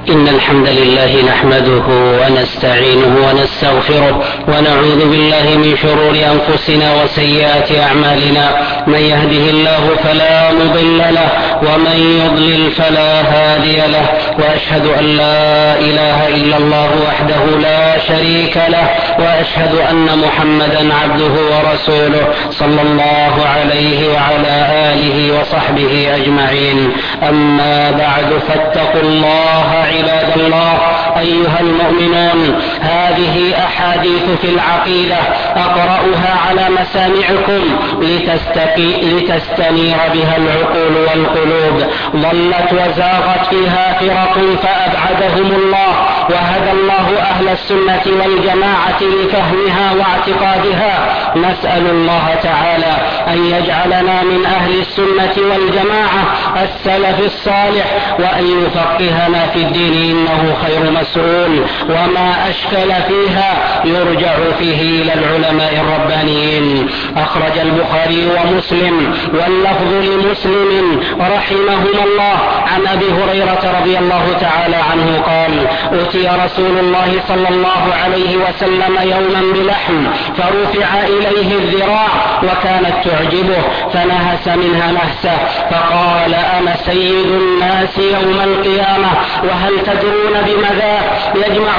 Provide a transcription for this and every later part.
إن الحمد لله نحمده ونستعينه ونستغفره ونعوذ بالله من شرور أنفسنا وسيئات أعمالنا. من يهده الله فلا مضل له ومن يضلل فلا هادي له، وأشهد أن لا إله إلا الله وحده لا شريك له، وأشهد أن محمدا عبده ورسوله صلى الله عليه وعلى آله وصحبه أجمعين. أما بعد، فاتقوا الله عباد الله أيها المؤمنون. هذه أحاديث في العقيدة أقرأها على مسامعكم لتستنير بها العقول والقلوب. ضلت وزاغت فيها فرق فأبعدهم الله، وهدى الله أهل السنة والجماعة لفهمها واعتقادها. نسأل الله تعالى أن يجعلنا من أهل السنة والجماعة السلف الصالح، وأن يفقهنا في الدين إنه خير مسؤول. وما أشكل فيها يرجع فيه إلى العلماء الربانيين. أخرج البخاري ومسلم واللفظ لمسلم رحمهما الله عن أبي هريرة رضي الله تعالى عنه قال: أتي رسول الله صلى الله عليه وسلم يوما بلحم فرفع إليه الذراع وكانت تعجبه فنهس منها نهسة، فقال: أنا سيد الناس يوم القيامة، وهل تدرون بماذا يجمع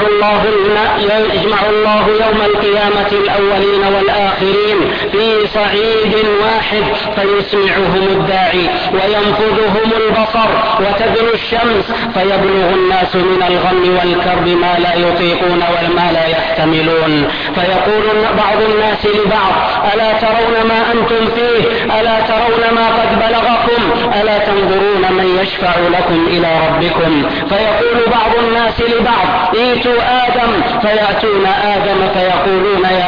الله يوم القيامة الأولين والآخرين في صعيد واحد، فيسمعهم الداعي وينفذهم البصر وتدنو الشمس، فيبلغ الناس من الغم والكرب ما لا يطيقون وما لا يحتملون، فيقول بعض الناس لبعض: ألا ترون ما أنتم فيه؟ ألا ترون ما قد بلغكم؟ ألا تنظرون من يشفع لكم إلى ربكم؟ فيقول بعض الناس لبعض: ائتوا آدم، فيأتون آدم فيقولون: يا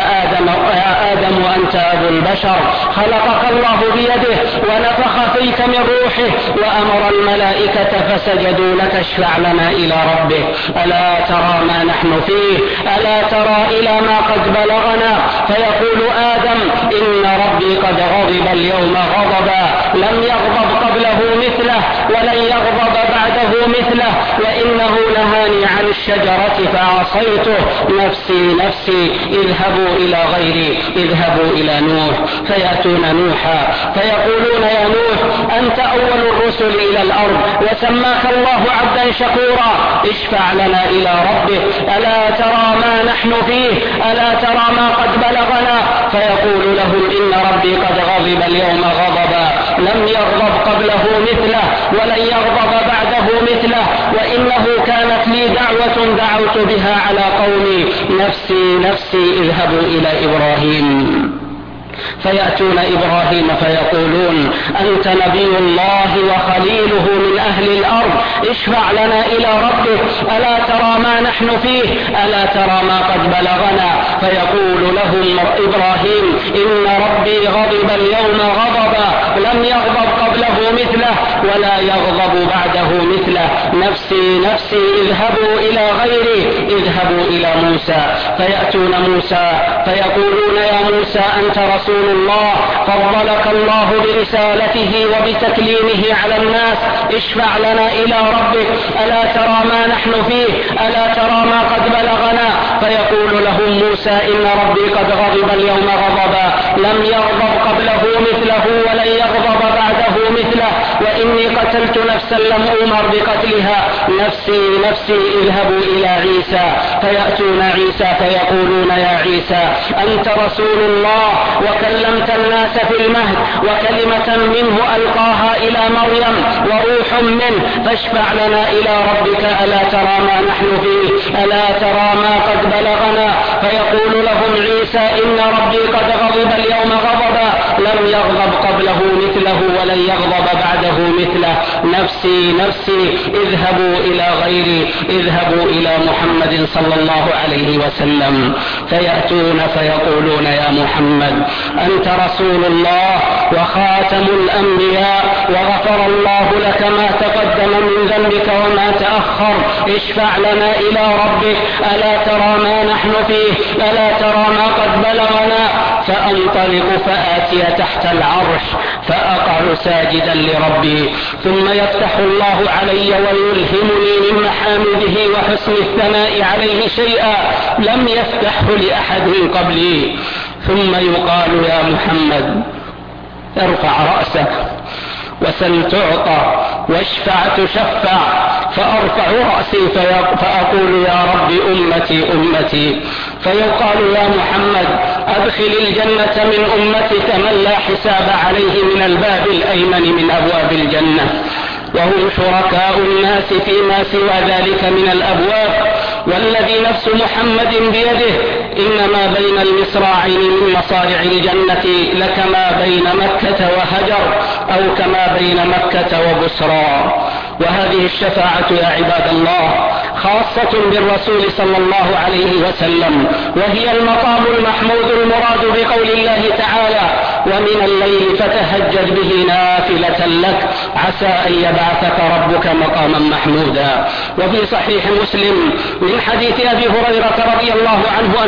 آدم أنت أبو البشر، خلقك الله بيده ونفخ فيك من روحه وأمر الملائكة فسجدوا لك، اشفع لنا إلى ربه. ألا ترى ما نحن فيه؟ ألا ترى إلى ما قد بلغنا؟ فيقول آدم: إن ربي قد غضب اليوم غضبا لم يغضب قبله مثله ولن يغضب بعده مثله، وإنه نهاني عن الشجرة فعصيته، نفسي نفسي، اذهبوا إلى غيري، اذهبوا إلى نوح. فيأتون نوحا فيقولون: يا نوح، أنت أول الرسل إلى الأرض وسماك الله عبدا شكورا، اشفع لنا إلى ربه. ألا ترى ما نحن فيه؟ ألا ترى ما قد بلغنا؟ فيقول لهم: إن ربي قد غضب اليوم غضبا لم يغضب قبله مثله ولن يغضب بعده مثله، وإنه كانت لي دعوة دعوت بها على قومي، نفسي نفسي، اذهبوا إلى إبراهيم. فيأتون إبراهيم فيقولون: أنت نبي الله وخليله من أهل الأرض، اشفع لنا إلى ربك. ألا ترى ما نحن فيه؟ ألا ترى ما قد بلغنا؟ فيقول لهم إبراهيم: إن ربي غضب اليوم غضبا لم يغضب قبله مثله ولا يغضب بعده مثله، نفسي نفسي، اذهبوا إلى غيري، اذهبوا إلى موسى. فيأتون موسى فيقولون: يا موسى، أنت رسول الله، فضلك الله برسالته وبتكليمه على الناس، اشفع لنا إلى ربك. ألا ترى ما نحن فيه؟ ألا ترى ما قد بلغنا؟ فيقول لهم موسى: إن ربي قد غضب اليوم غضبا لم يغضب قبله مثله ولن يغضب بعده مثله، وإني قتلت نفسا لم أؤمر بقتلها، نفسي نفسي، اذهبوا إلى عيسى. فيأتون عيسى فيقولون: يا عيسى، أنت رسول الله وكلمت الناس في المهد، وكلمة منه ألقاها إلى مريم وروح منه، فاشفع لنا إلى ربك. ألا ترى ما نحن فيه؟ ألا ترى ما قد بلغنا؟ فيقول لهم عيسى: إن ربي قد غضب اليوم غضبا لم يغضب قبله مثله ولن يغضب بعده مثله، نفسي نفسي، اذهبوا إلى غيري، اذهبوا إلى محمد صلى الله عليه وسلم. فيأتون فيقولون: يا محمد، أنت رسول الله وخاتم الأنبياء، وغفر الله لك ما تقدم من ذنبك وما تأخر، اشفع لنا إلى ربك. ألا ترى ما نحن فيه؟ ألا ترى ما قد بلغنا؟ فأنطلق فآتي تحت العرش فأقع ساجدا لربي، ثم يفتح الله علي ويلهمني من محامده وحسن الثناء عليه شيئا لم يفتحه لأحد قبلي، ثم يقال يا محمد ارفع رأسك وسل تعطى واشفع تشفع، فأرفع رأسي فأقول يا رب أمتي أمتي، فيقال يا محمد أدخل الجنة من أمتك من لا حساب عليه من الباب الأيمن من أبواب الجنة، وهم شركاء الناس فيما سوى ذلك من الأبواب، والذي نفس محمد بيده إنما بين المصراعين من مصارع الجنة لكما بين مكة وهجر أو كما بين مكة وبصرى. وهذه الشفاعة يا عباد الله خاصة بالرسول صلى الله عليه وسلم، وهي المقام المحمود المراد بقول الله تعالى ومن الليل فتهجد به نافلة لك عسى أن يبعثك ربك مقاما محمودا. وفي صحيح مسلم من حديث أبي هريرة رضي الله عنه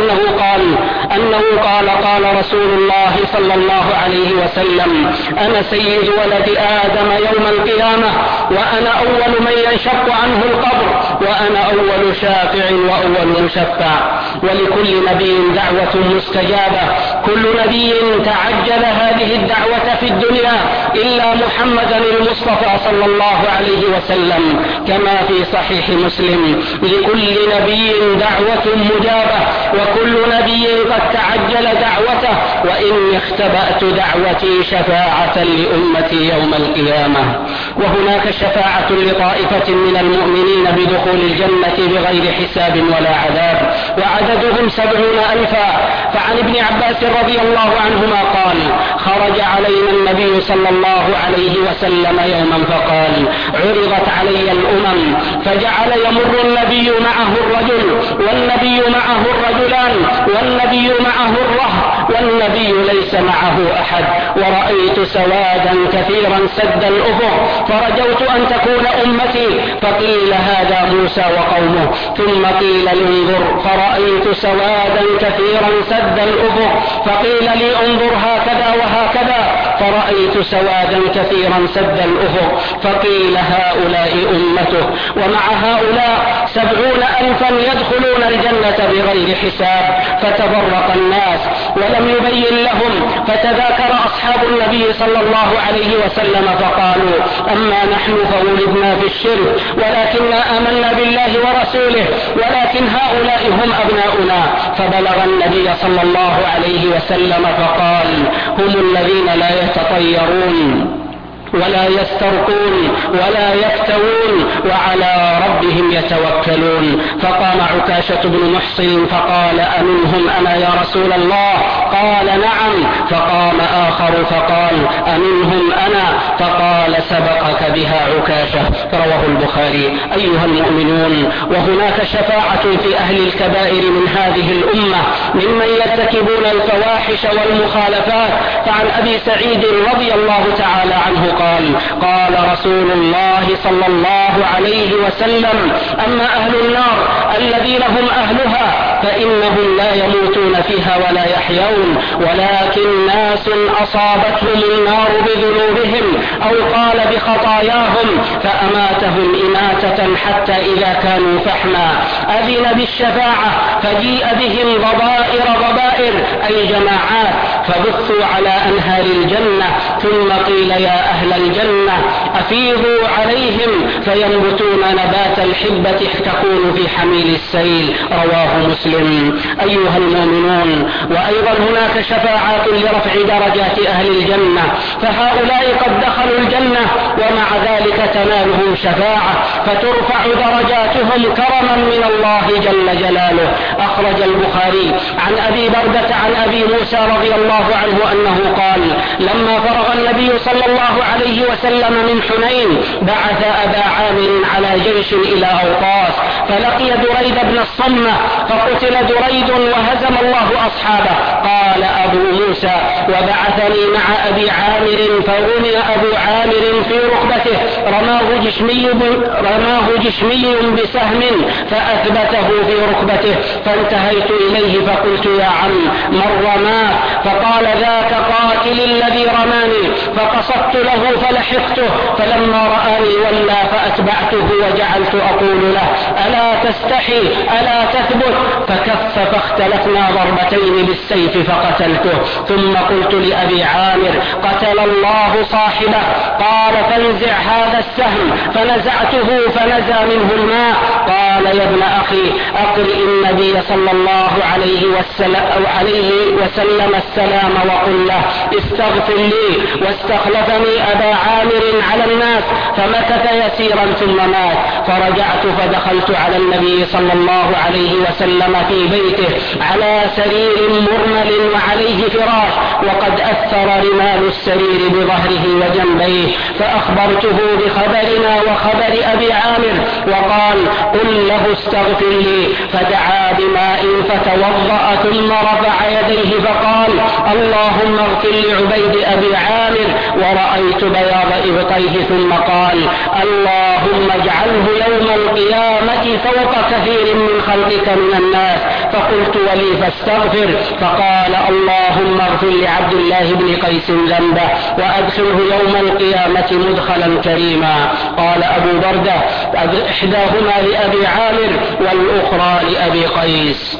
أنه قال رسول الله صلى الله عليه وسلم أنا سيد ولد آدم يوم القيامة، وأنا أول من ينشق عنه القبر، وأنا أول شافع وأول مشفع، ولكل نبي دعوة مستجابة، كل نبي تعجل هذه الدعوة في الدنيا إلا محمدا المصطفى صلى الله عليه وسلم، كما في صحيح مسلم لكل نبي دعوة مجابة، وكل نبي قد تعجل دعوته، وإني اختبأت دعوتي شفاعة لأمتي يوم القيامة. وهناك شفاعة لطائفة من المؤمنين بدخول الجنة بغير حساب ولا عذاب، وعددهم 70,000. فعن ابن عباس رضي الله عنهما قال خرج علينا النبي صلى الله عليه وسلم يوما فقال عرضت علي الأمم، فجعل يمر النبي معه الرجل، والنبي معه الرجلان، والنبي معه الرهط، والنبي ليس معه أحد، ورأيت سوادا كثيرا سد الأفق، فرجوت أن تكون أمتي، فقيل هذا موسى وقومه، ثم قيل لانظر، فرأيت سوادا كثيرا سد الأفق، فقيل لي انظر هكذا وهكذا، فرأيت سوادا كثيرا سد الأفق، فقيل هؤلاء أمته، ومع هؤلاء 70,000 يدخلون الجنة بغير حساب. فتفرق الناس ولم يبين لهم، فتذاكر أصحاب النبي صلى الله عليه وسلم فقالوا أما نحن فولدنا في الشرك، ولكننا آمنا بالله ورسوله، ولكن هؤلاء هم أبناؤنا. فبلغ النبي صلى الله عليه وسلم فقال هم الذين لا يتطيرون ولا يسترقون ولا يفتوون وعلى ربهم يتوكلون. فقام عكاشة بن محصن فقال أمنهم أنا يا رسول الله؟ قال نعم. فقام آخر فقال أمنهم أنا؟ فقال سبقك بها عكاشة. رواه البخاري. أيها المؤمنون، وهناك شفاعة في أهل الكبائر من هذه الأمة ممن يرتكبون الفواحش والمخالفات. فعن أبي سعيد رضي الله تعالى عنه قال رسول الله صلى الله عليه وسلم أما أهل النار الذين هم أهلها فإنهم لا يموتون فيها ولا يحيون، ولكن ناس أصابتهم النار بذنوبهم أو قال بخطاياهم فأماتهم إماتة حتى إذا كانوا فحما أذن بالشفاعة فجيء بهم ضبائر أي جماعات فبثوا على أنهار الجنة، ثم قيل يا أهل الجنة أفيضوا عليهم فينبتون نبات الحبة تكون في حميل السيل. رواه مسلم. أيها المؤمنون، وأيضا هناك شفاعات لرفع درجات أهل الجنة، فهؤلاء قد دخلوا الجنة ومع ذلك تنالهم شفاعة فترفع درجاتهم كرما من الله جل جلاله. أخرج البخاري عن أبي بردة عن أبي موسى رضي الله عنه أنه قال لما فرغ النبي صلى الله عليه وسلم من حنين بعث أبا عامر على جيش إلى أوطاس، فلقي دريد بن الصمة فقتل دريد وهزم الله أصحابه. قال أبو موسى وبعثني مع أبي عامر فرمي أبو عامر في ركبته، رماه جشمي بسهم فأثبته في ركبته، فانتهيت إليه فقلت يا عم من رماك؟ فقال ذاك قاتل الذي رماني. فقصدت له فلحقته، فلما رآني ولى فأتبعته وجعلت أقول له ألا تستحي ألا تثبت، فكف فاختلفنا ضربتين بالسيف فقتلته. ثم قلت لأبي عامر قتل الله صاحبه، قال فانزع هذا السهم، فنزعته فنزى منه الماء. قال يا ابن أخي أقرئ النبي صلى الله عليه وسلم السلام وقل له استغفر لي، واستخلفني أبا عامر على الناس، فمكث يسيرا ثم مات. فرجعت فدخلت على النبي صلى الله عليه وسلم في بيته على سرير مرمل وعليه فراش، وقد أثر رمال السرير بظهره وجنبيه، فأخبرته بخبرنا وخبر أبي عامر، وقال قل له استغفر لي، فدعا بماء فتوضأ ثم رفع يديه فقال اللهم اغفر لعبيد أبي عامر، ورأيت بياض إبطيه، ثم قال اللهم اجعله يوم القيامة فوق كثير من خلقك من الناس. فقلت ولي فاستغفر، فقال اللهم اغفر لعبد الله بن قيس ذنبه وأدخله يوم القيامة مدخلا كريما. قال أبو بردة إحداهما لأبي عامر والأخرى لأبي قيس.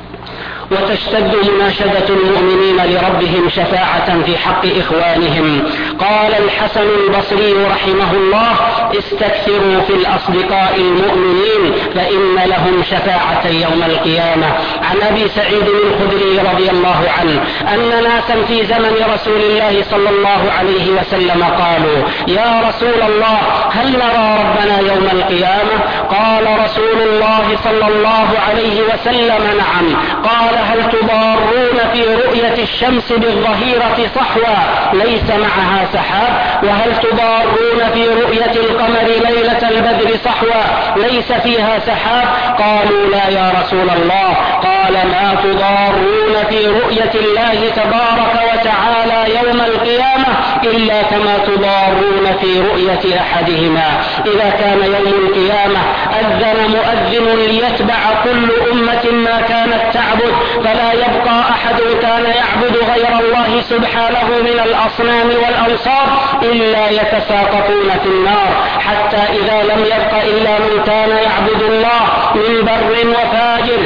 وتشتد مناشدة المؤمنين لربهم شفاعة في حق إخوانهم. قال الحسن البصري رحمه الله استكثروا في الأصدقاء المؤمنين فإن لهم شفاعة يوم القيامة. عن أبي سعيد الخدري رضي الله عنه أن ناسا في زمن رسول الله صلى الله عليه وسلم قالوا يا رسول الله هل نرى ربنا يوم القيامة؟ قال رسول الله صلى الله عليه وسلم نعم. قال هل تضارون في رؤية الشمس بالظهيرة صحوة ليس معها سحاب؟ وهل تضارون في رؤية القمر ليلة البدر صحوة ليس فيها سحاب؟ قالوا لا يا رسول الله. قال ما تضارون في رؤية الله تبارك وتعالى يوم القيامة إلا كما تضارون في رؤية أحدهما. إذا كان يوم القيامة أذن مؤذن ليتبع كل أمة ما كانت تعبد، فلا يبقى أحد كان يعبد غير الله سبحانه من الأصنام والأوثان إلا يتساقطون في النار، حتى إذا لم يبق إلا من كان يعبد الله من بر وفاجر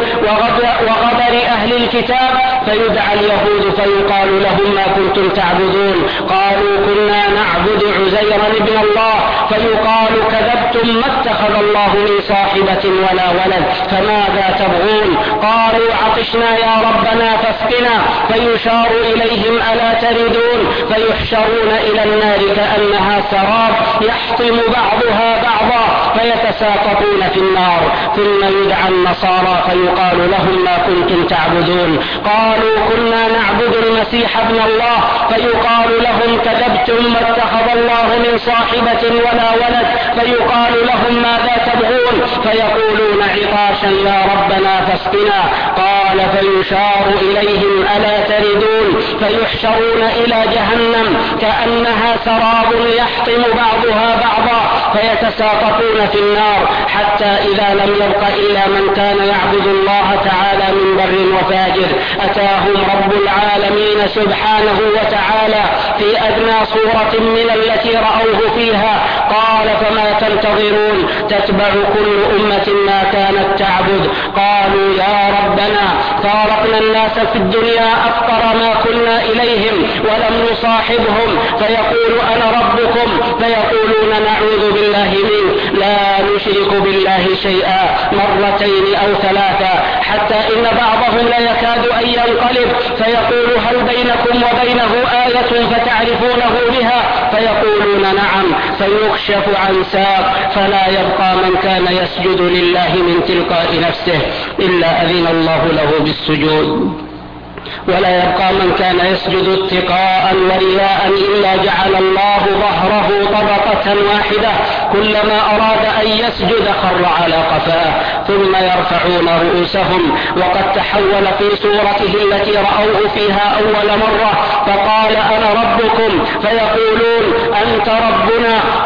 وغدر أهل الكتاب، فيدعى اليهود فيقال لهم ما كنتم تعبدون؟ قالوا كنا نعبد عزيرا ابن الله، فيقال كذبتم ما اتخذ الله من صاحبة ولا ولد، فماذا تبغون؟ قالوا عطشنا يا ربنا فاسقنا، فيشار إليهم ألا تردون؟ فيحشرون إلى النار كأنها سراب يحطم بعضها بعضا فيتساقطون في النار. ثم يدعى النصارى فيقال لهم ما كنتم تعبدون؟ قالوا كنا نعبد المسيح ابن الله، فيقال لهم كذبتم ما اتخذ الله من صاحبة ولا ولد، فيقال لهم ماذا تبغون؟ فيقولون عطاشا يا ربنا فاسقنا. قال فيشار إليهم ألا تردون؟ فيحشرون إلى جهنم كأنها سراب يحطم بعضها بعضا فيتساقطون في النار، حتى إذا لم يبق إلا من كان يعبد الله تعالى من بر وفاجر أتاهم رب العالمين سبحانه وتعالى في أدنى صورة من التي رأوه فيها. قال فما تنتظرون؟ تتبع كل أمة ما كانت تعبد. قالوا يا ربنا فارقنا الناس في الدنيا أفقر ما كنا إليهم ولم نصاحبهم، فيقول أنا ربكم، فيقولون نعوذ بالله منك لا نشرك بالله شيئا مرتين أو ثلاثا، حتى إن بعضهم لا يكاد أن ينقلب فيقول هل بينكم وبينه آية فتعرفونه بها؟ فيقولون نعم، فيكشف عن ساق فلا يبقى من كان يسجد لله من تلقاء نفسه إلا أذن الله له بالسجود، ولا يبقى من كان يسجد اتقاء ورياء إلا جعل الله ظهره طبقة واحدة، كلما أراد أن يسجد خر على قفاه، ثم يرفعون رؤوسهم وقد تحول في صورته التي رأوه فيها أول مرة، فقال أنا ربكم، فيقولون أنت ربنا،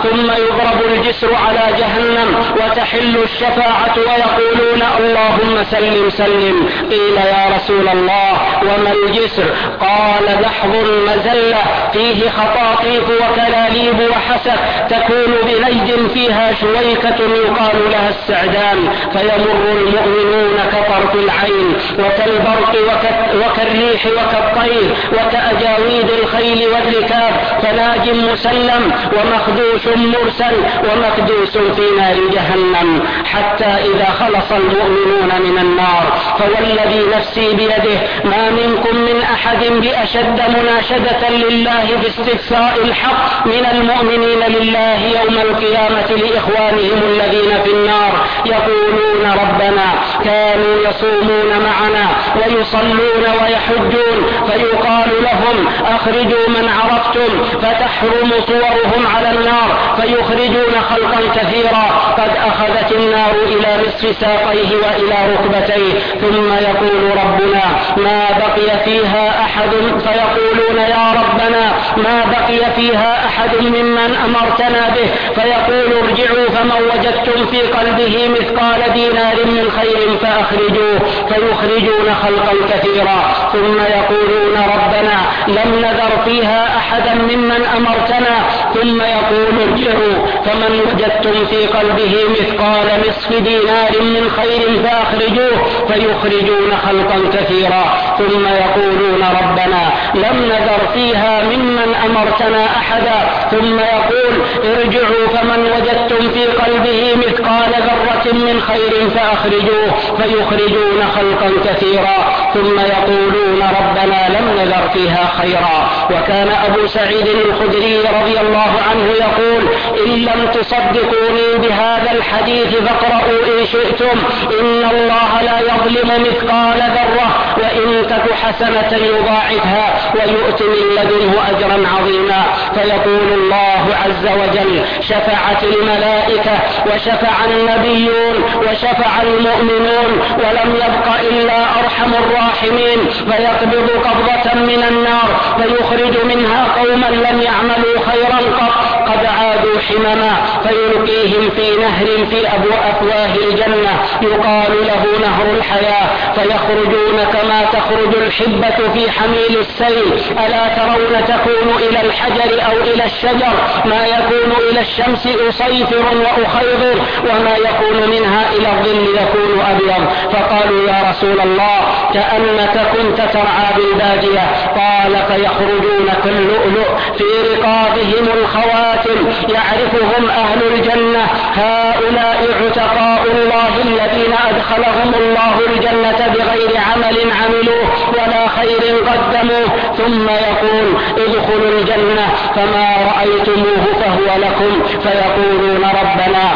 ثم يضرب الجسر على جهنم وتحل الشفاعة ويقولون اللهم سلم سلم. قيل يا رسول الله وما الجسر؟ قال دحض مزلة فيه خطاطيف وكلاليب وحسك تكون بليد فيها شويكة يقال لها السعدان، فيمر المؤمنون كطرف العين وكالبرق وكالريح وكالطير وكأجاويد الخيل والركاب، فناج مسلم ومخدوش مرسل ومكدوس في نار جهنم، حتى إذا خلص المؤمنون من النار فوالذي نفسي بيده ما منكم من أحد بأشد مناشدة لله باستفساء الحق من المؤمنين لله يوم القيامة لإخوانهم الذين في النار، يقولون ربنا كانوا يصومون معنا ويصلون ويحجون، فيقال لهم أخرجوا من عرفتم، فتحرم صورهم على النار فيخرجون خلقا كثيرا قد أخذت النار إلى نصف ساقيه وإلى ركبتيه، ثم يقول ربنا ما بقي فيها أحد، فيقولون يا ربنا ما بقي فيها أحد ممن أمرتنا به، فيقول ارجعوا فمن وجدتم في قلبه مثقال دينار من خير فأخرجوه، فيخرجون خلقا كثيرا، ثم يقولون ربنا لم نذر فيها أحدا ممن أمرتنا، ثم يقول ارجعوا فمن وجدتم في قلبه مثقال نصف دينار من خير فأخرجوه، فيخرجون خلقا كثيرا، ثم يقولون ربنا لم نذر فيها ممن أمرتنا أحدا، ثم يقول ارجعوا فمن وجدتم في قلبه مثقال ذرة من خير فأخرجوه، فيخرجون خلقا كثيرا، ثم يقولون ربنا لم نذر فيها خيرا. وكان أبو سعيد الخدري رضي الله عنه يقول إن لم تصدقوني بهذا الحديث فاقرؤوا إن شئتم، إن الله لا يظلم مثقال ذرة وإن تك حسنة يضاعفها ويؤتي من لدنه أجرا عظيما. فيقول الله عز وجل شفعت الملائكة وشفع النبيون وشفع المؤمنون ولم يبق إلا أرحم الراحمين، فيقبض قبضة من النار فيخرج منها قوما لم يعملوا خيرا قد عادوا حمما، فيلقيهم في نهر في أفواه الجنة يقال له نهر الحياة، فيخرجون كما تخرج الحبة في حميل السيل، ألا ترون تكون إلى الحجر أو إلى الشجر ما يكون إلى الشمس أصيفر وأخيضر، وما يكون منها إلى الظل يكون أبيض. فقالوا يا رسول الله كأنك كنت ترعى بالبادية، قال فيخرجون كاللؤلؤ في رقابهم الخواتم يعرفهم أهل الجنة، هؤلاء عتقاء الله الذين أدخلهم الله الجنة بغير عمل عملوه ولا خير قدموه، ثم يقول ادخلوا الجنة فما رأيتموه فهو لكم، فيقولون ربنا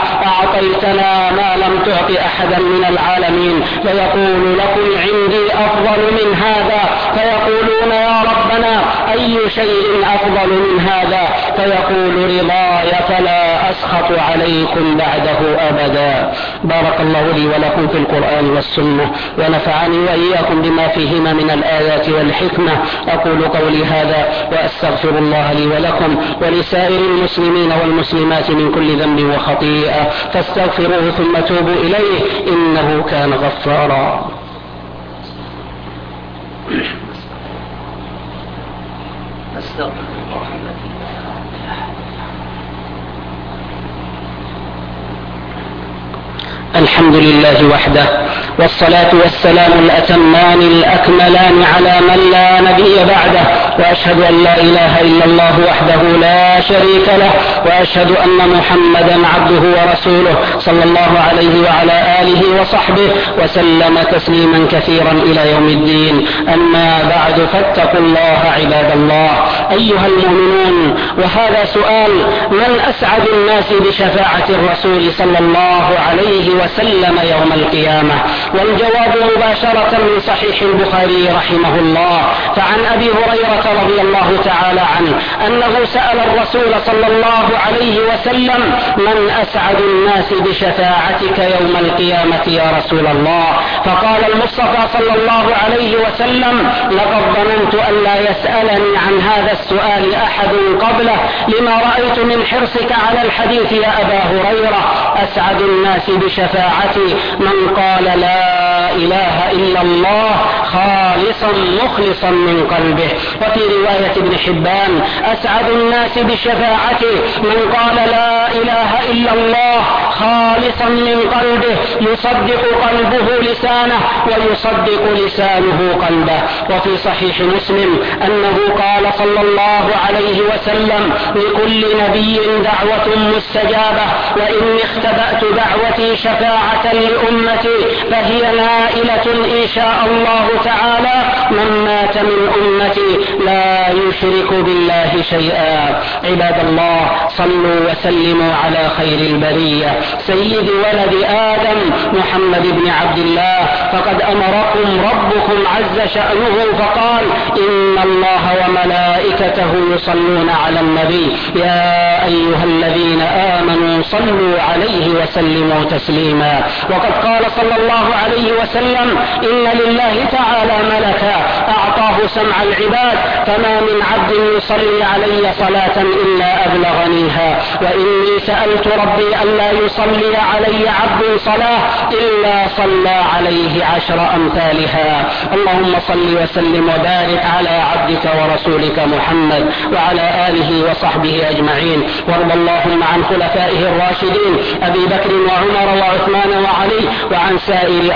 أعطيتنا ما لم تعط أحدا من العالمين، فيقول لكم عندي أفضل من هذا، فيقولون يا ربنا أي شيء أفضل من هذا، فيقول رضاي فلا أسخط عليكم بعده أبدا. بارك الله لي ولكم في القرآن والسنة، ونفعني وإياكم بما فيهما من الآيات والحكمة. أقول قولي هذا وأستغفر الله لي ولكم ولسائر المسلمين والمسلمات من كل ذنب وخطيئة، فاستغفروه ثم توبوا إليه إنه كان غفارا. الحمد لله وحده، والصلاة والسلام الأتمان الأكملان على من لا نبي بعده، وأشهد أن لا إله إلا الله وحده لا شريك له، وأشهد أن محمدا عبده ورسوله صلى الله عليه وعلى آله وصحبه وسلم تسليما كثيرا إلى يوم الدين. أما بعد، فاتقوا الله عباد الله أيها المؤمنون. وهذا سؤال: من أسعد الناس بشفاعة الرسول صلى الله عليه وسلم يوم القيامة؟ والجواب مباشرة من صحيح البخاري رحمه الله. فعن أبي هريرة رضي الله تعالى عنه أنه سأل الرسول صلى الله عليه وسلم: من أسعد الناس بشفاعتك يوم القيامة؟ القيامة يا رسول الله؟ فقال المصطفى صلى الله عليه وسلم: لقد ظننت أن لا يسألني عن هذا السؤال أحد قبله، لما رأيت من حرصك على الحديث يا أبا هريرة. أسعد الناس بشفاعتي من قال لا إله إلا الله خالصا مخلصا من قلبه. وفي رواية ابن حبان: أسعد الناس بشفاعتي من قال لا إله إلا الله خالصا من قلبه، يصدق قلبه لسانه ويصدق لسانه قلبه. وفي صحيح مسلم أنه قال صلى الله عليه وسلم: لكل نبي دعوة مستجابة، وإني اختبأت دعوتي شفاعة لأمتي فهي نائلة إن شاء الله تعالى من مات من أمتي لا يشرك بالله شيئا. عباد الله، صلوا وسلموا على خير البرية سيد ولد آدم محمد بن عبد الله، فقد أمركم ربكم عز شأنه فقال: إن الله وملائكته يصلون على النبي يا أيها الذين آمنوا صلوا عليه وسلموا تسليما. وقد قال صلى الله عليه وسلم: إن لله تعالى ملكا أعطاه سمع العباد، فما من عبد يصلي علي صلاة إلا أبلغنيها، وإني سألت ربي ألا يصلي علي عبد صلاة إلا صلى عليه 10 أمثالها. اللهم صل وسلم وبارك على عبدك ورسولك محمد وعلى آله وصحبه أجمعين. وارض اللهم عن خلفائه الراشدين أبي بكر وعمر وعثمان وعلي، وعن سائر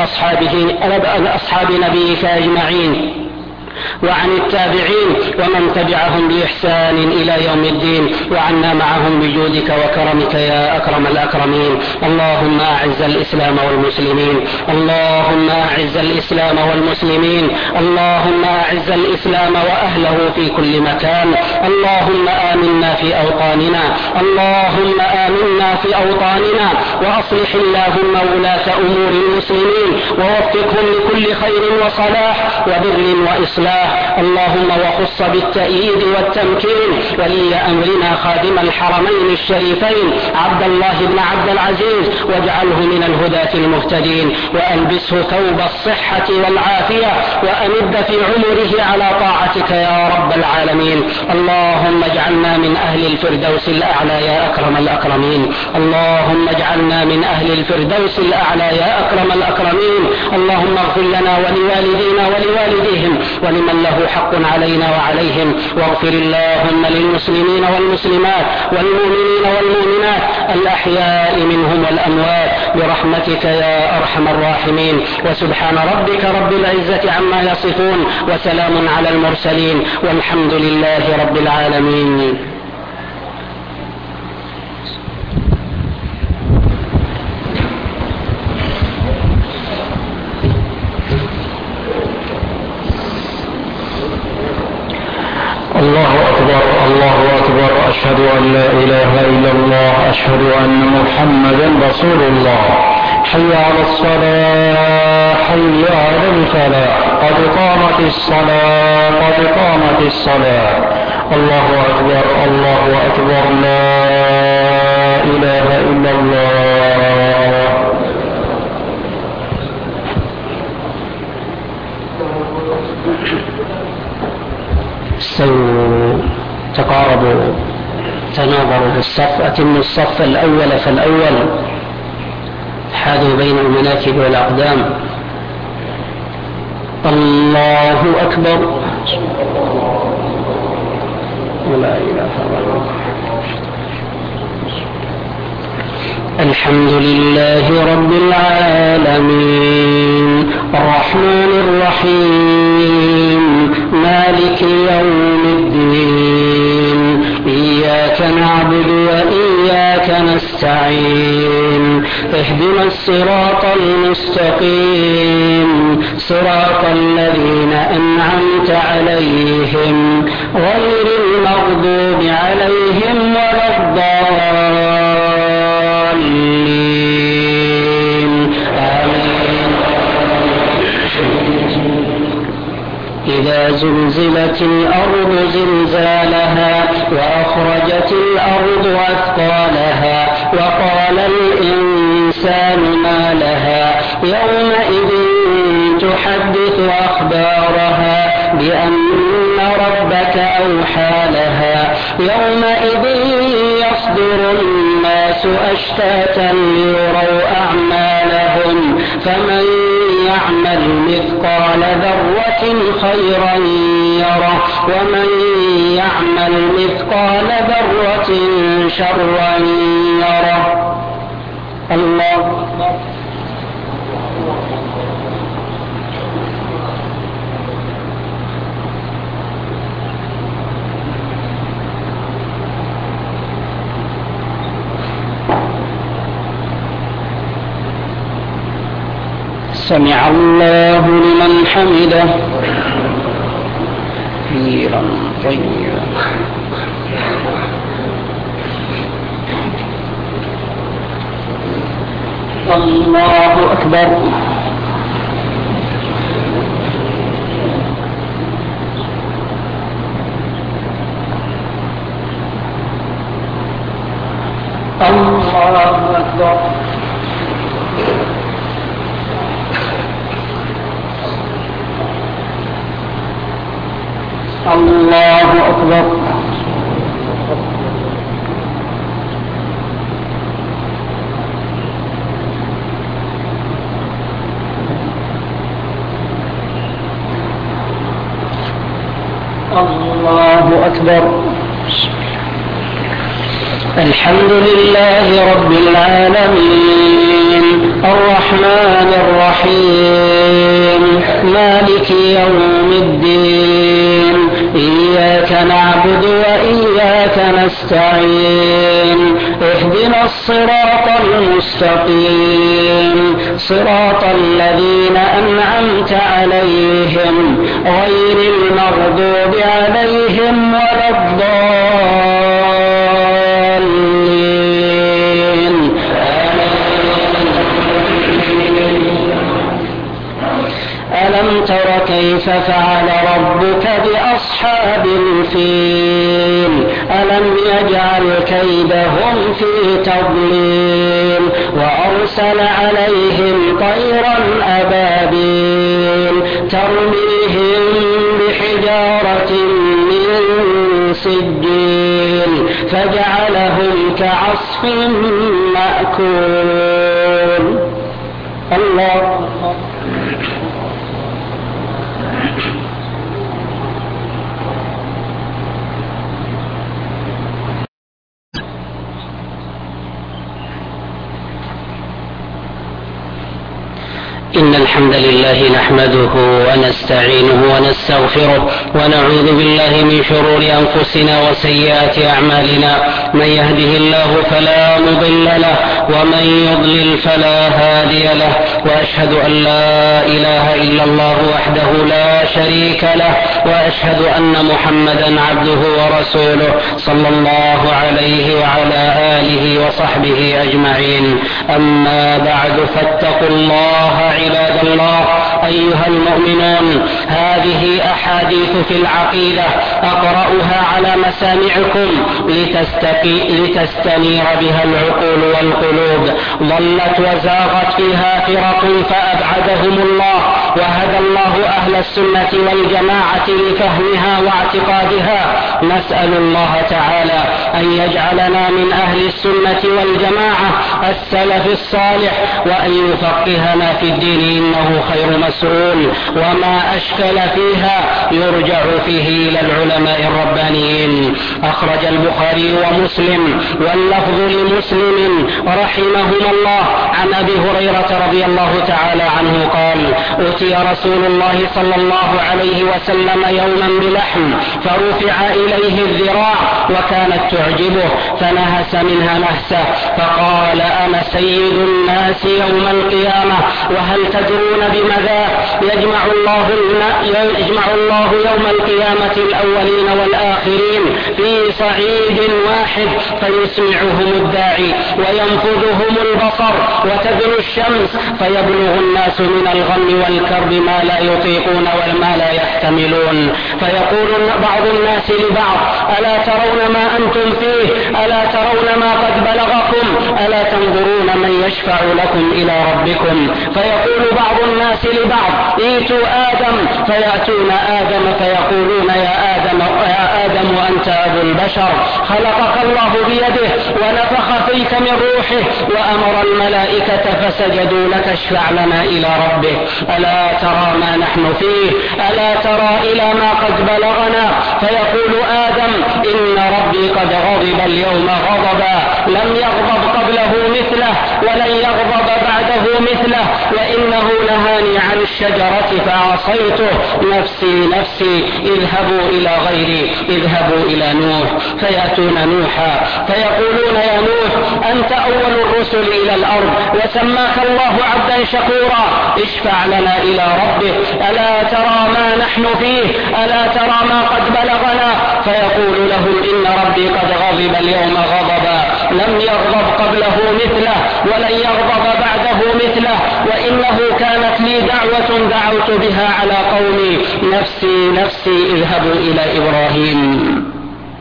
أصحاب نبيك أجمعين، وعن التابعين ومن تبعهم بإحسان إلى يوم الدين، وعنا معهم بجودك وكرمك يا أكرم الأكرمين. اللهم أعز الإسلام والمسلمين، اللهم أعز الإسلام والمسلمين، اللهم أعز الإسلام وأهله في كل مكان. اللهم آمنا في أوطاننا، اللهم آمنا في أوطاننا، وأصلح اللهم ولاة أمور المسلمين، ووفقهم لكل خير وصلاح وبر وإصلاح. اللهم وخص بالتأييد والتمكين ولي أمرنا خادم الحرمين الشريفين عبد الله بن عبد العزيز، واجعله من الهداة المهتدين، وألبسه ثوب الصحة والعافية، وأمد في عمره على طاعتك يا رب العالمين. اللهم اجعلنا من أهل الفردوس الأعلى يا أكرم الأكرمين، اللهم اجعلنا من أهل الفردوس الأعلى يا أكرم الأكرمين. اللهم اغفر لنا ولوالدينا ولوالديهم ولمن له حق علينا وعليهم، واغفر اللهم للمسلمين والمسلمات والمؤمنين والمؤمنات الأحياء منهم والأموات برحمتك يا أرحم الراحمين. وسبحان ربك رب العزة عما يصفون، وسلام على المرسلين، والحمد لله رب العالمين. الله أكبر الله أكبر، أشهد أن لا إله إلا الله، أشهد أن محمدا رسول الله. حي على الصلاة، حي على الفلاح، قد قامت الصلاة، قد قامت الصلاة. الله أكبر الله أكبر، لا إله إلا الله. استووا، تقاربوا، تناظروا في الصف، أتموا الصف الأول فالأول، حاذوا بين المناكب والأقدام. الله أكبر، لا إله إلا الله. الحمد لله رب العالمين، الرحمن الرحيم، مالك يوم الدين، إياك نعبد وإياك نستعين، اهدنا الصراط المستقيم، صراط الذين أنعمت عليهم غير المغضوب عليهم ولا الضالين، آمين. إذا زلزلت الأرض زلزالها وأخرجت الأرض أثقالها وقال الإنسان ما لها الساعة أوحى لها يومئذ يصدر الناس أشتاتا ليروا أعمالهم فمن يعمل مثقال ذرة خيرا يره ومن يعمل مثقال ذرة شرا يره. الله سمع الله لمن حمده كثيرا طيبا. الله أكبر. الله أكبر. الله أكبر. الله أكبر. الحمد لله رب العالمين الرحمن الرحيم مالك يوم الدين إياك نعبد وإياك نستعين اهدنا الصراط المستقيم صراط الذين أنعمت عليهم غير المغضوب عليهم ولا الضالين. ألم تر كيف فعل ربك بأصحاب الفيل ألم يجعل كيدهم في تضليل وأرسل عليهم طيرا أبابيل ترميهم بحجارة من سجيل فجعلهم كعصف مأكول. الله إن الحمد لله نحمده ونستعينه ونستغفره ونعوذ بالله من شرور أنفسنا وسيئات أعمالنا من يهده الله فلا مضل له ومن يضلل فلا هادي له وأشهد أن لا إله إلا الله وحده لا شريك له وأشهد أن محمدا عبده ورسوله صلى الله عليه وعلى آله وصحبه أجمعين. أما بعد فاتقوا الله عباد الله أيها المؤمنون. هذه أحاديث في العقيدة أقرأها على مسامعكم لتستنير بها العقول والقلوب. ضلت وزاغت فيها فرق فأبعدهم الله وهدى الله أهل السنة والجماعة لفهمها واعتقادها. نسأل الله تعالى أن يجعلنا من أهل السنة والجماعة السلف الصالح وأن يفقهنا في الدين إنه خير مسؤول. وما أشكل فيها يرجع فيه إلى العلماء الربانيين. أخرج البخاري ومسلم واللفظ لمسلم رحمهما الله عن أبي هريرة رضي الله تعالى عنه قال: أتي رسول الله صلى الله عليه وسلم يوما بلحم فرفع إليه الذراع وكانت تعجبه فنهس منها نهسة فقال: أنا سيد الناس يوم القيامة وهل تدرون بماذا؟ يجمع الله يوم القيامة الأولين والآخرين في صعيد واحد فيسمعهم الداعي وينفذهم البصر وتدنو الشمس فيبلغ الناس من الغم والكرب الكرب ما لا يطيقون وما لا يحتملون. فيقول بعض الناس لبعض: ألا ترون ما أنتم فيه؟ ألا ترون ما قد بلغكم؟ ألا تنظرون من يشفع لكم إلى ربكم؟ فيقول بعض الناس لبعض: ائتوا آدم. فيأتون آدم فيقولون: يا آدم أنت أبو البشر، خلقك الله بيده ونفخ فيك من روحه وأمر الملائكة فسجدوا لك، اشفع لنا إلى ربه. ألا ترى ما نحن فيه؟ ألا ترى إلى ما قد بلغنا؟ فيقول آدم: إن ربي قد غضب اليوم غضبا لم يغضب قبله مثله ولن يغضب بعده مثله، وإنه نهاني عن الشجرة فعصيته، نفسي نفسي، اذهبوا إلى غيري، اذهبوا إلى نوح. فيأتون نوحا فيقولون: يا نوح أنت أول الرسل إلى الأرض وسماك الله عبدا شكورا، اشفع لنا إلى ربك. ألا ترى ما نحن فيه؟ ألا ترى ما قد بلغنا؟ فيقول لهم: إن ربي قد غضب اليوم غضبا لم يغضب قبله مثله ولن يغضب بعده مثله، وإنه كانت لي دعوة دعوت بها على قومي، نفسي نفسي، اذهبوا إلى إبراهيم.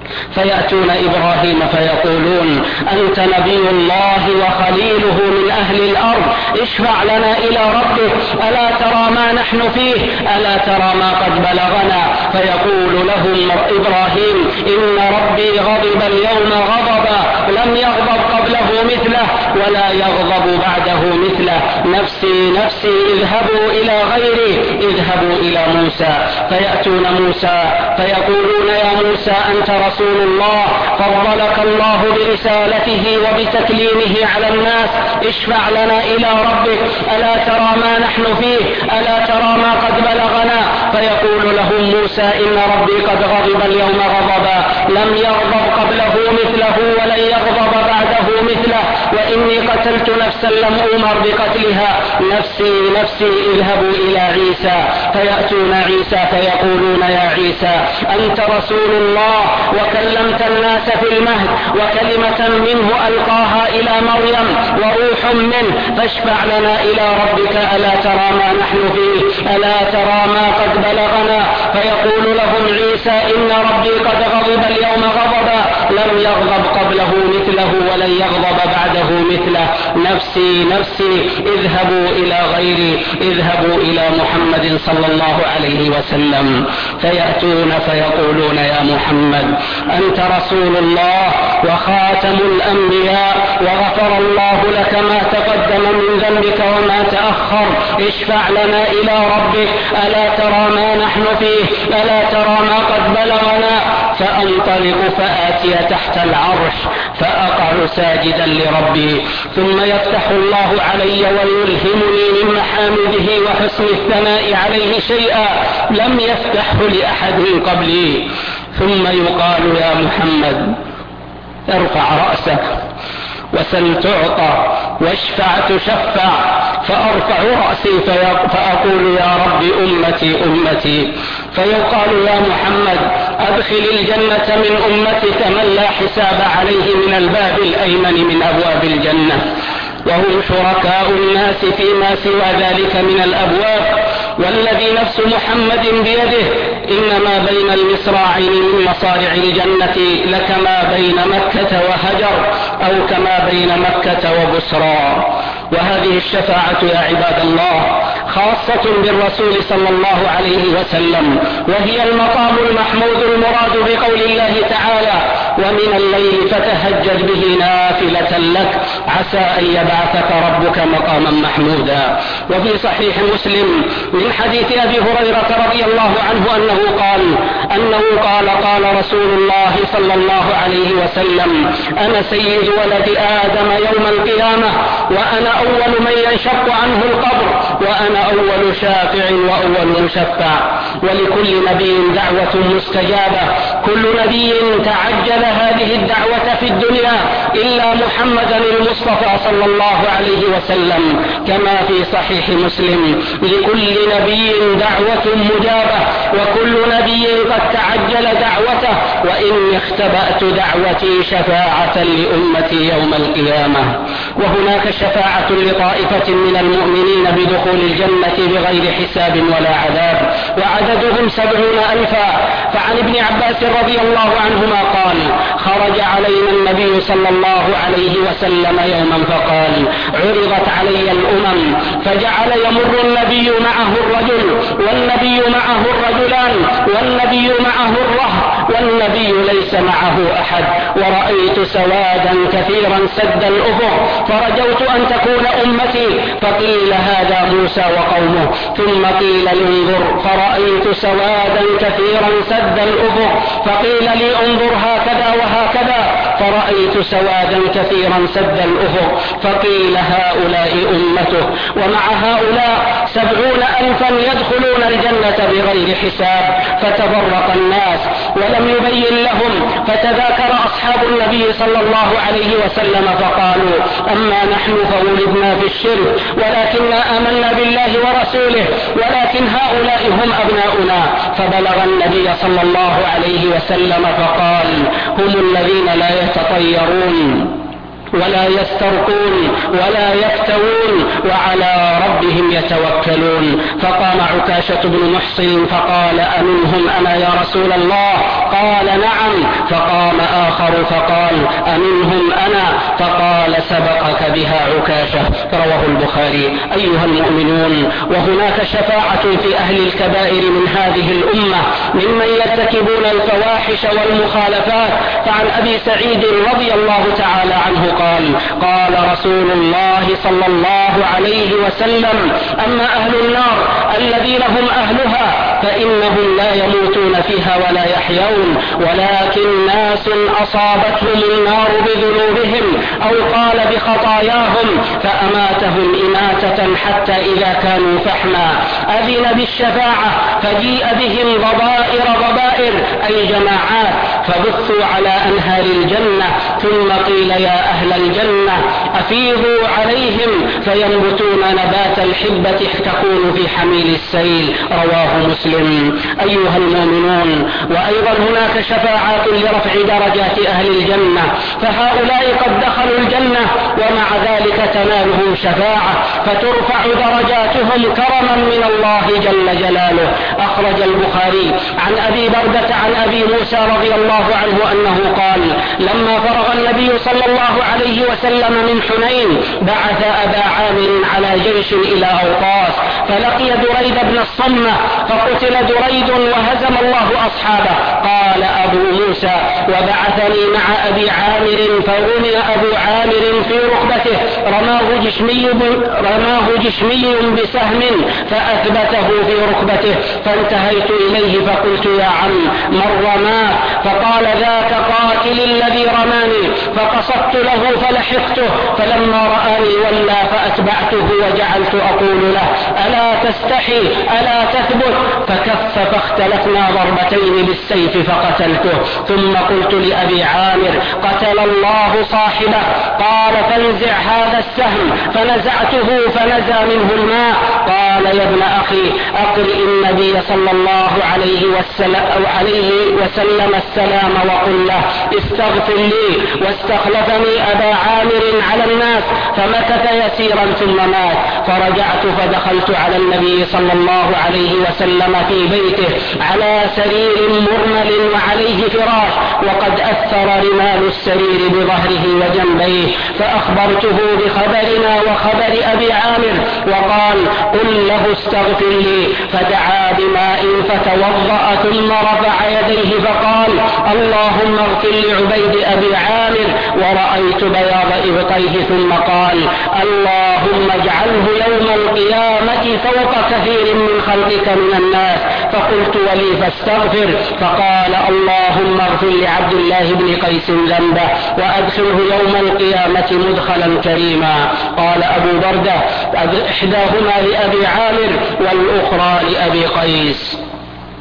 فيأتون إبراهيم فيقولون: أنت نبي الله وخليله من أهل الأرض، اشفع لنا إلى ربك. ألا ترى ما نحن فيه؟ ألا ترى ما قد بلغنا؟ فيقول لهم إبراهيم: إن ربي غضب اليوم غضبا لم يغضب قبله مثله ولا يغضب بعده مثله، نفسي نفسي، اذهبوا إلى غيري، اذهبوا إلى موسى. فيأتون موسى فيقولون: يا موسى أنت رسول الله، فضلك الله برسالته وبتكليمه على الناس، اشفع لنا إلى ربك. ألا ترى ما نحن فيه؟ ألا ترى ما قد بلغنا؟ فيقول لهم موسى: إن ربي قد غضب اليوم غضبا لم يغضب قبله مثله ولن يغضب بعده مثله، وإني قتلت نفسا لم أمر بقتلها، نفسي نفسي، اذهبوا إلى عيسى. فيأتون عيسى فيقولون: يا عيسى أنت رسول الله وكلمت الناس في المهد وكلمة منه ألقاها إلى مريم وروح منه، فاشفع لنا إلى ربك. ألا ترى ما نحن فيه؟ ألا ترى ما قد بلغنا؟ فيقول لهم عيسى: إن ربي قد غضب اليوم غضبا لم يغضب قبله مثله ولن يغضب بعده مثله، نفسي نفسي، اذهبوا إلى غيري، اذهبوا إلى محمد صلى الله عليه وسلم. فيأتون فيقولون: يا محمد أنت رسول الله وخاتم الأنبياء، وغفر الله لك ما تقدم من ذنبك وما تأخر، اشفع لنا إلى ربك. ألا ترى ما نحن فيه؟ ألا ترى ما قد بلغنا؟ فأنطلق فآتي تحت العرش فأقع ساجدا لربي، ثم يفتح الله علي ويلهمني من محامده وحسن الثناء عليه شيئا لم يفتحه لأحد قبلي، ثم يقال: يا محمد ارفع رأسك وسل تعطى واشفع تشفع. فأرفع رأسي فأقول: يا رب أمتي أمتي. فيقال: يا محمد أدخل الجنة من أمتك من لا حساب عليه من الباب الأيمن من أبواب الجنة، وهم شركاء الناس فيما سوى ذلك من الأبواب، والذي نفس محمد بيده إنما بين المصراعين من مصارع الجنة لكما بين مكة وهجر، أو كما بين مكة وبصرى. وهذه الشفاعة يا عباد الله خاصة بالرسول صلى الله عليه وسلم، وهي المقام المحمود المراد بقول الله تعالى: ومن الليل فتهجد به نافلة لك عسى أن يبعثك ربك مقاما محمودا. وفي صحيح مسلم من حديث أبي هريرة رضي الله عنه أنه قال: قال رسول الله صلى الله عليه وسلم: أنا سيد ولد آدم يوم القيامة، وأنا أول من ينشق عنه القبر، وأنا أول شافع وأول مشفع. ولكل نبي دعوة مستجابة، كل نبي تعجل هذه الدعوة في الدنيا إلا محمدا المصطفى صلى الله عليه وسلم، كما في صحيح مسلم: لكل نبي دعوة مجابة، وكل نبي قد تعجل دعوته، وإني اختبأت دعوتي شفاعة لأمتي يوم القيامة. وهناك شفاعة لطائفة من المؤمنين بدخول الجنة بغير حساب ولا عذاب، وعددهم 70,000. فعن ابن عباس رضي الله عنهما قال: خرج علينا النبي صلى الله عليه وسلم يوما فقال: عرضت علي الأمم، فجعل يمر النبي معه الرجل، والنبي معه الرجلان، والنبي معه الرهط، والنبي ليس معه أحد، ورأيت سوادا كثيرا سد الأفق، فرجوت أن تكون أمتي، فقيل هذا موسى وقومه، ثم قيل انظر، فرأيت سوادا كثيرا سد الأفق، فقيل لي انظر هكذا وهكذا، فرأيت سوادا كثيرا سد الأفق، فقيل هؤلاء أمته، ومع هؤلاء 70,000 يدخلون الجنة بغير حساب. فتفرق الناس ولم يبين لهم، فتذاكر أصحاب النبي صلى الله عليه وسلم فقالوا: أما نحن فولدنا في الشرك، ولكننا آمنا بالله ورسوله، ولكن هؤلاء هم أبناؤنا. فبلغ النبي صلى الله عليه وسلم فقال: هم الذين لا يتطيرون ولا يسترقون ولا يكتوون وعلى ربهم يتوكلون. فقام عكاشة بن محصن فقال: أمنهم أنا يا رسول الله؟ قال: نعم. فقام آخر فقال: أمنهم أنا؟ فقال: سبقك بها عكاشة. رواه البخاري. أيها المؤمنون، وهناك شفاعة في أهل الكبائر من هذه الأمة ممن يرتكبون الفواحش والمخالفات. فعن أبي سعيد رضي الله تعالى عنه قال رسول الله صلى الله عليه وسلم: أما أهل النار الذين هم أهلها فإنهم لا يموتون فيها ولا يحيون، ولكن ناس أصابتهم النار بذنوبهم أو قال بخطاياهم فأماتهم إماتة حتى إذا كانوا فحما أذن بالشفاعة، فجيء بهم ضبائر أي جماعات، فبثوا على أنهار الجنة، ثم قيل: يا أهل الجنة أفيضوا عليهم فينبتون نبات الحبة تكون في حميل السيل. رواه مسلم. أيها المؤمنون، وأيضا هناك شفاعات لرفع درجات أهل الجنة، فهؤلاء قد دخلوا الجنة ومع ذلك تنالهم شفاعة فترفع درجاتهم كرما من الله جل جلاله. أخرج البخاري عن أبي بردة عن أبي موسى رضي الله عنه أنه قال: لما فرغ النبي صلى الله عليه وسلم من حنين بعث أبا عامر على جيش إلى أوطاس، فلقي دريد بن الصمة، فقتل دريد وهزم الله أصحابه. قال أبو موسى: وبعثني مع أبي عامر، فرمي أبو عامر في ركبته، رماه جشمي بسهم فأثبته في ركبته، فانتهيت إليه فقلت: يا عم، من رماه؟ فقال: ذاك قاتل الذي رماني. فقصدت له فلحقته، فلما رآني ولى فأتبعته وجعلت أقول له: ألا تستحي؟ ألا تثبت؟ فكف، فاختلفنا ضربتين بالسيف فقتلته. ثم قلت لأبي عامر: قتل الله صاحبه. قال: فانزع هذا السهم، فنزعته فنزى منه الماء. قال: يا ابن أخي، أقرئ النبي صلى الله عليه وسلم السلام وقل له: استغفر لي. واستخلفني أبا عامر على الناس، فمكث يسيرا ثم مات. فرجعت فدخلت على النبي صلى الله عليه وسلم في بيته على سرير مرمل وعليه فراش، وقد أثر رمال السرير بظهره وجنبيه، فأخبرته بخبرنا وخبر أبي عامر، وقال: قل له استغفر لي. فدعا بماء فتوضأ ثم رفع يديه فقال: اللهم اغفر لعبيد أبي عامر. ورأيت بياض إبطيه، ثم قال: اللهم اجعله يوم القيامة فوق كثير من خلقك من الناس. فقلت: ولي فاستغفر. فقال: اللهم اغفر لعبد الله بن قيس ذنبه وأدخله يوم القيامة مدخلا كريما. قال أبو بردة: إحداهما لأبي عامر والأخرى لأبي قيس.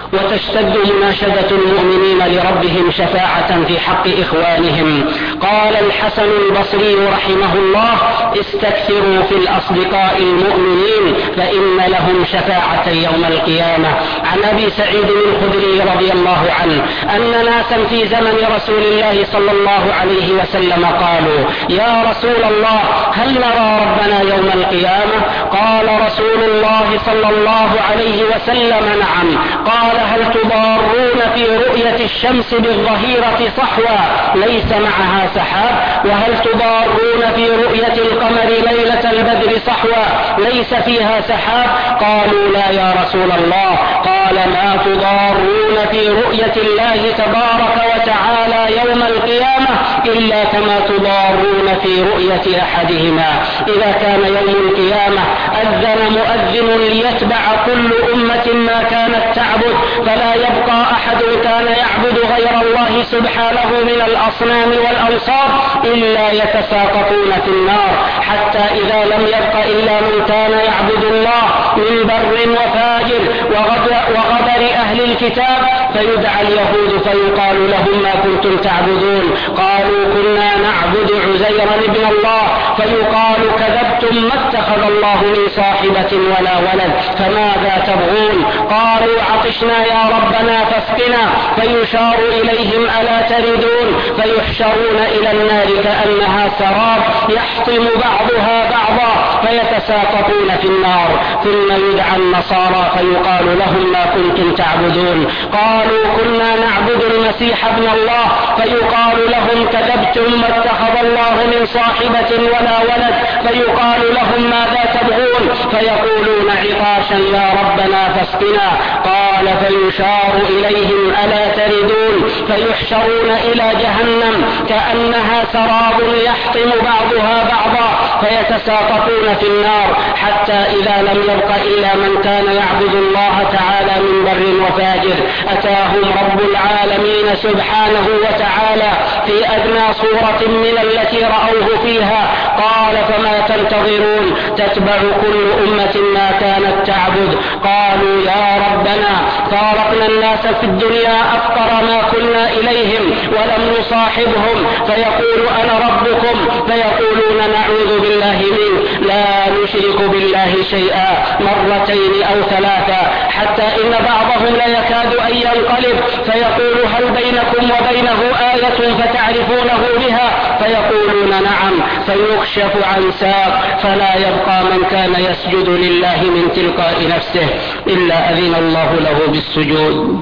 وتشتد مناشدة المؤمنين لربهم شفاعة في حق إخوانهم. قال الحسن البصري رحمه الله: استكثروا في الأصدقاء المؤمنين فإن لهم شفاعة يوم القيامة. عن أبي سعيد الخدري رضي الله عنه أن ناسا في زمن رسول الله صلى الله عليه وسلم قالوا: يا رسول الله، هل نرى ربنا يوم القيامة؟ قال رسول الله صلى الله عليه وسلم: نعم. قال: هل تضارون في رؤية الشمس بالظهيرة صحوا ليس معها سحاب؟ وهل تضارون في رؤية القمر ليلة البدر صحوا ليس فيها سحاب؟ قالوا: لا يا رسول الله. قال: ما تضارون في رؤية الله تبارك وتعالى يوم القيامة إلا كما تضارون في رؤية أحدهما. إذا كان يوم القيامة أذن مؤذن ليتبع كل أمة ما كانت تعبد، فلا يبقى أحد كان يعبد غير الله سبحانه من الأصنام والأوصاف إلا يتساقطون في النار، حتى إذا لم يبق إلا من كان يعبد الله من بر وفاجر وغدر أهل الكتاب، فيدعى اليهود فيقال لهم: ما كنتم تعبدون؟ قالوا: كنا نعبد عزيرا ابن الله. فيقال: كذبتم، ما اتخذ الله من صاحبة ولا ولد، فماذا تبغون؟ قالوا: عطشنا يا ربنا فاسقنا. فيشار إليهم: ألا تردون؟ فيحشرون إلى النار كأنها سراب يحطم بعضها بعضا فيتساقطون في النار. ثم يدعى النصارى فيقال لهم: ما كنتم تعبدون؟ قالوا: كنا نعبد المسيح ابن الله. فيقال لهم: كذبتم، ما اتخذ الله من صاحبة ولا ولد. فيقال لهم: ماذا تبغون؟ فيقولون: عطاشا يا ربنا فاسقنا. قال: فيشار إليهم: ألا تردون؟ فيحشرون إلى جهنم كأنها سراب يحطم بعضها بعضا فيتساقطون في النار، حتى إذا لم يبق إلا من كان يعبد الله تعالى من بر وفاجر أتاهم رب العالمين سبحانه وتعالى في أدنى صورة من التي رأوه فيها. قال: فما تنتظرون؟ تتبع كل أمة ما كانت تعبد. قالوا: يا ربنا، فارقنا الناس في الدنيا أفقر ما كنا إليهم ولم نصاحبهم. فيقول: أنا ربكم. فيقولون: نعوذ بالله منك، لا نشرك بالله شيئا، مرتين أو ثلاثا، حتى إن بعضهم ليكاد أن ينقلب فيقول: هل بينكم وبينه آية فتعرفونه بها؟ فيقولون: نعم. فيكشف عن ساق فلا يبقى من كان يسجد لله من تلقاء نفسه إلا أذن الله له بالسجود،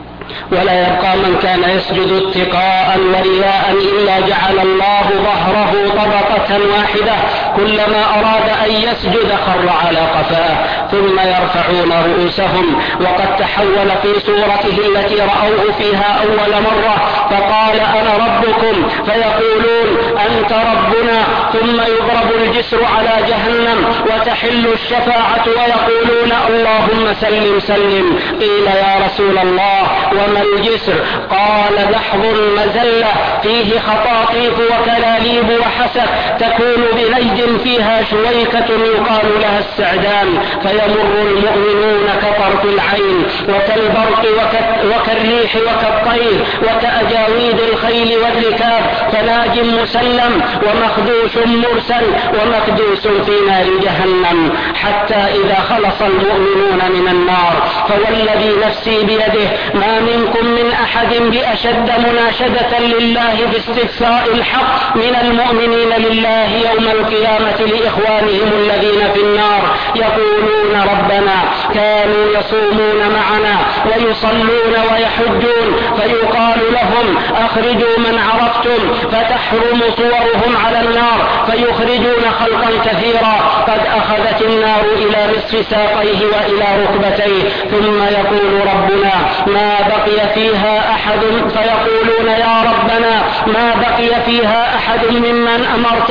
ولا يبقى من كان يسجد اتقاء ورياء إلا جعل الله ظهره طبقة واحدة، كلما أراد أن يسجد خر على قفاه، ثم يرفعون رؤوسهم. وقد تحول في صورته التي رأوه فيها أول مرة فقال: أنا ربكم. فيقولون: أنت ربنا. ثم يضرب الجسر على جهنم وتحل الشفاعة ويقولون: اللهم سلم سلم. قيل: يا رسول الله، وما الجسر؟ قال: لحظ مزلة فيه خطاطيف وكلاليب وحسك تكون بنجد فيها شويكة يقال لها السعدان، فيمر المؤمنون كطرف العين وكالبرق وكالريح وكالطير وكأجاويد الخيل والركاب، فناج مسلم ومخدوش مرسل ومكدوس في نار جهنم، حتى إذا خلص المؤمنون من النار فوالذي نفسي بيده ما منكم من أحد بأشد مناشدة لله في استفساء الحق من المؤمنين لله يوم القيامة لإخوانهم الذين في النار، يقولون: ربنا كانوا يصومون معنا ويصلون ويحجون، فيقال لهم: أخرجوا من عرفتم، فتحرم صورهم على النار، فيخرجون خلقا كثيرا قد أخذت النار إلى نصف ساقيه وإلى ركبتيه، ثم يقول ربنا: ما بقي فيها أحد. فيقولون: يا ربنا، ما بقي فيها أحد ممن أمرت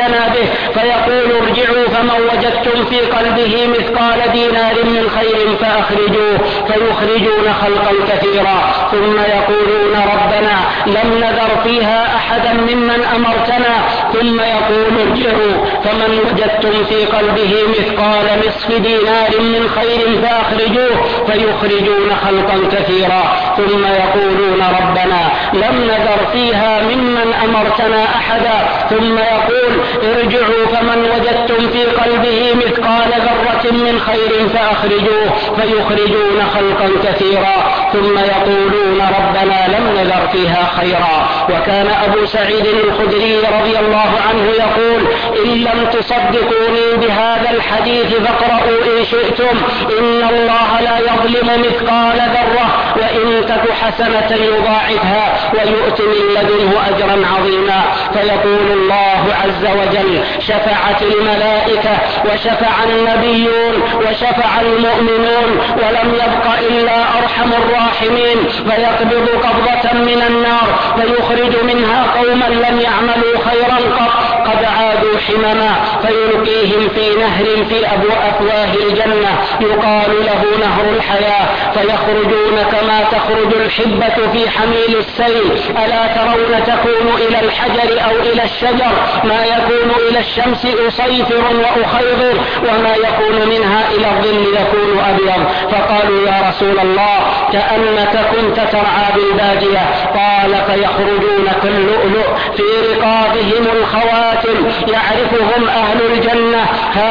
أمرتنا به، فيقول ارجعوا فمن وجدتم في قلبه مثقال دينار من خير فأخرجوه، فيخرجون خلقا كثيرا، ثم يقولون ربنا لم نذر فيها أحدا ممن أمرتنا، ثم يقول ارجعوا فمن وجدتم في قلبه مثقال نصف دينار من خير فأخرجوه، فيخرجون خلقا كثيرا، ثم يقولون ربنا لم نذر فيها ممن أمرتنا أحدا، ثم يقول ارجعوا فمن وجدتم في قلبه مثقال ذرة من خير فأخرجوه، فيخرجون خلقا كثيرا، ثم يقولون ربنا لم نذر فيها خيرا. وكان أبو سعيد الخدري رضي الله عنه يقول إن لم تصدقوني بهذا الحديث فاقرؤوا إن شئتم، إن الله لا يظلم مثقال ذرة، وإن تك حسنة يضاعفها ويؤت من لدنه أجرا عظيما. فيقول الله عز وجل شفعت الملائكة وشفع النبيون وشفع المؤمنون ولم يبق إلا أرحم الراحمين، فيقبض قبضة من النار فيخرج منها قوما لم يعملوا خيرا قد عادوا حمما، فيلقيهم في نهر في أفواه الجنة يقال له نهر الحياة، فيخرجون كما تخرج الحبة في حميل السيل، ألا ترون تكون إلى الحجر أو إلى الشجر ما يكون إلى الشمس أصيفر وأخيضر، وما يكون منها إلى الظل يكون أبيض. فقالوا يا رسول الله كأنك كنت ترعى بالبادية، قال فيخرجون كاللؤلؤ في رقابهم الخواتم يعرفهم أهل الجنة،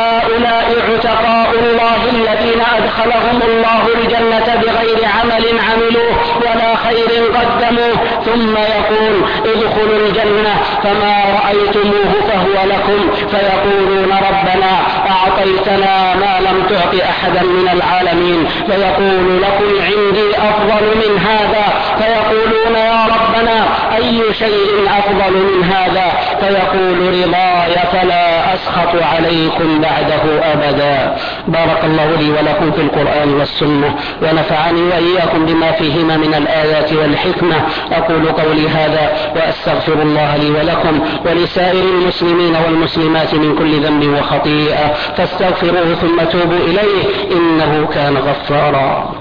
هؤلاء عتقاء الله الذين أدخلهم الله الجنة بغير عمل عملوه ولا خير قدموه، ثم يقول ادخلوا الجنة فما رأيتموه فهو لكم، فيقولون ربنا أعطيتنا ما لم تعط أحدا من العالمين، فيقول لكم عندي أفضل من هذا، فيقولون يا ربنا أي شيء أفضل من هذا، فيقول رضاي فلا أسخط عليكم بعده أبدا. بارك الله لي ولكم في القرآن والسنة، ونفعني وإياكم بما فيهما من الآيات والحكمة. أقول قولي هذا وأستغفر الله لي ولكم ولسائر المسلمين والمسلمات من كل ذنب وخطيئة، فاستغفروه ثم توبوا إليه إنه كان غفارا.